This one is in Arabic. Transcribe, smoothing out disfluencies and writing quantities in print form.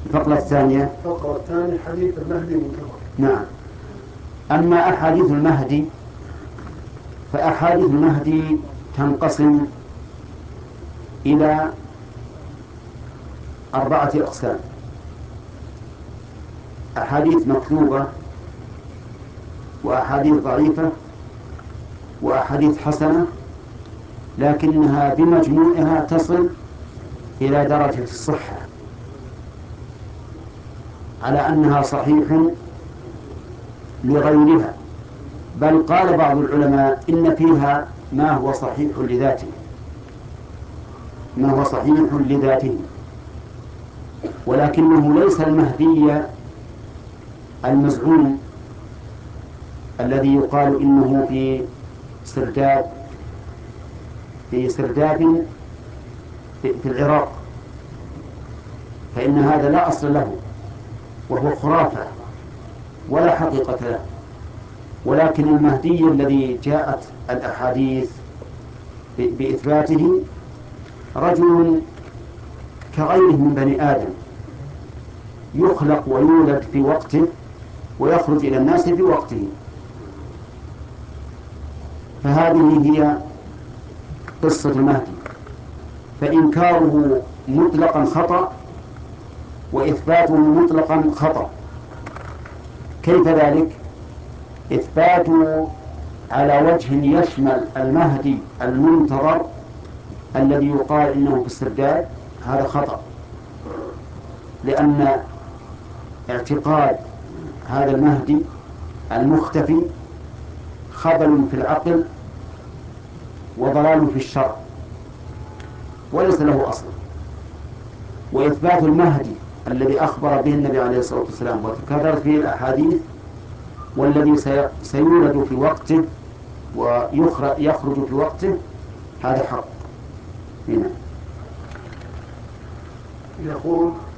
الفقرة الثانية حديث المهدي منتظر. نعم. أما أحاديث المهدي فأحاديث المهدي تنقسم إلى 4 أقسام: أحاديث مكذوبة، وأحاديث ضعيفة، وأحاديث حسنة لكنها بمجموعها تصل إلى درجة الصحة على أنها صحيح لغيرها، بل قال بعض العلماء إن فيها ما هو صحيح لذاته، ما هو صحيح لذاته، ولكنه ليس المهدي المزعوم الذي يقال إنه في سرداب في العراق، فإن هذا لا أصل له وهو خرافة ولا حقيقة له. ولكن المهدي الذي جاءت الأحاديث بإثباته رجل كغيره من بني آدم، يخلق ويولد في وقته ويخرج إلى الناس في وقته. فهذه هي قصة المهدي، فإنكاره مطلقا خطأ وإثباته مطلقا خطأ. كيف ذلك؟ إثباته على وجه يشمل المهدي المنتظر الذي يقال إنه في السرداب هذا خطأ، لأن اعتقاد هذا المهدي المختفي خبل في العقل وضلال في الشرع وليس له أصل. وإثبات المهدي الذي أخبر به النبي عليه الصلاة والسلام وتكررت فيه الأحاديث والذي سيولد في وقته ويخرج في وقته هذا حق. هنا يقول